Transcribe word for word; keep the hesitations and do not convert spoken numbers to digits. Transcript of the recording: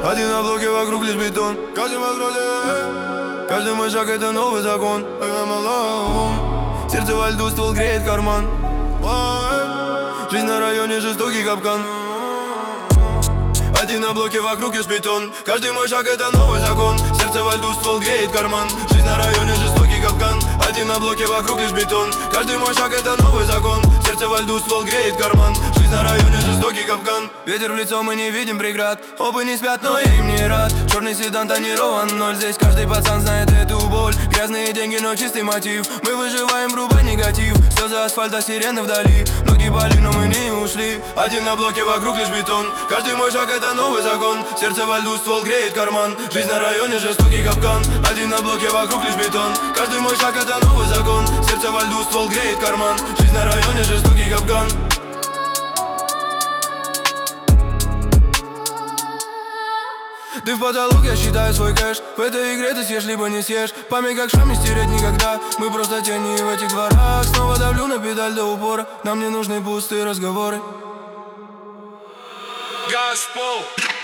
Один на блоке, вокруг лишь бетон. Каждый возврате, каждый мой шаг это новый закон. I'm alone. Сердце во льду, ствол греет карман. Жизнь на районе, жестокий капкан. Один на блоке, вокруг лишь бетон. Каждый мой шаг это новый закон. Сердце во льду, ствол греет карман. Жизнь на районе, жестокий капкан. Один на блоке, вокруг лишь бетон. Каждый мой шаг это новый закон. Сердце во льду, ствол греет карман. Жизнь на районе, жестокий капкан. Ветер в лицо, мы не видим преград. Оба не спят, но я им не рад. Черный седан тонирован ноль. Здесь каждый пацан знает эту боль. Грязные деньги, но чистый мотив. Мы выживаем, врубай негатив. Слезы асфальта, сирены вдали. Ноги болит, но мы не ушли. Один на блоке, вокруг лишь бетон. Каждый мой шаг это новый закон. Сердце во льду, ствол греет карман. Жизнь на районе, жестокий капкан. Один на блоке, вокруг лишь бетон. Каждый мой шаг это новый закон. Сердце во льду, ствол греет карман. Жизнь на районе, жестокий капкан. Ты в потолок, я считаю свой кэш. В этой игре ты съешь, либо не съешь. Память как шрам, не стереть никогда. Мы просто тени в этих дворах. Снова давлю на педаль до упора. Нам не нужны пустые разговоры. Gaspol.